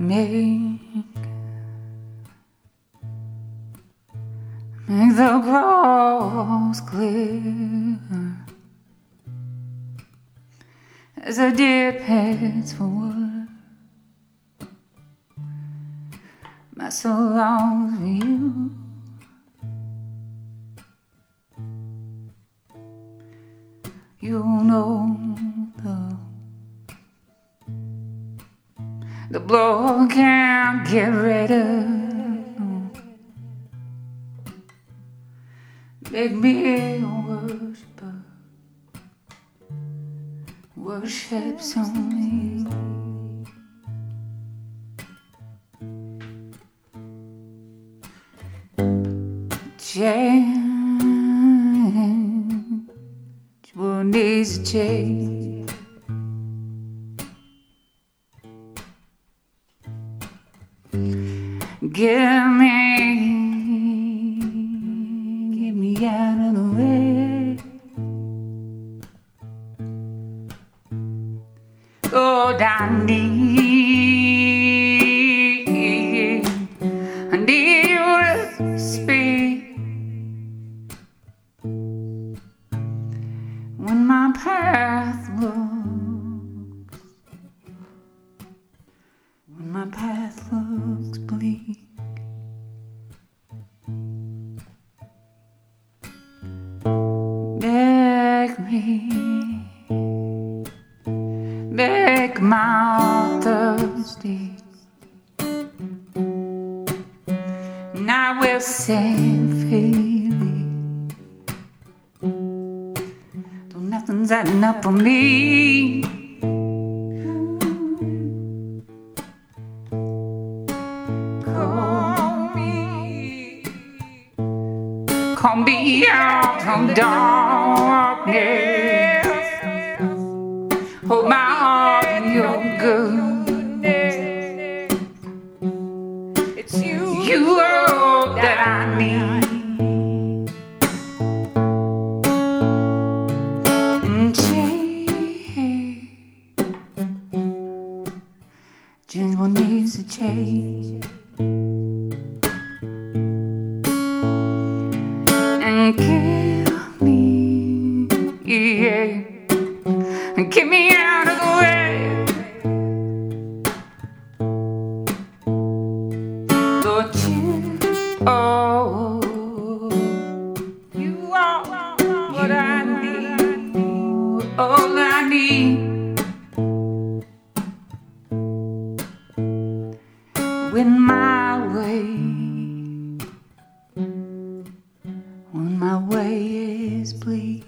Make the cross clear as the deer pants for water. My soul longs for you. You know the blow can't get redder. Make me a worshiper, worships only. Change, what needs to change? Get me out of the way. Lord, I need you to speak when my path looks bleak. Make my heart thirsty, and I will sing freely. Though nothing's adding up for me. Call me out from darkness. Hold my heart in your goodness. It's you all that I need. And change what needs to change. And kill me, yeah. And get me out of the way. Lord, you are what I need, all I need. When my way is bleak.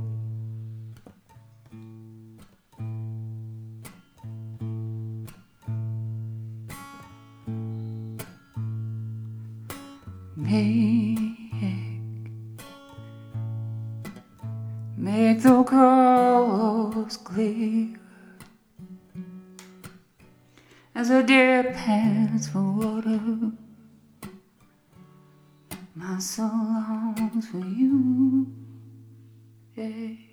Make the cross clear as a deer pants for water. My soul longs for you, yeah.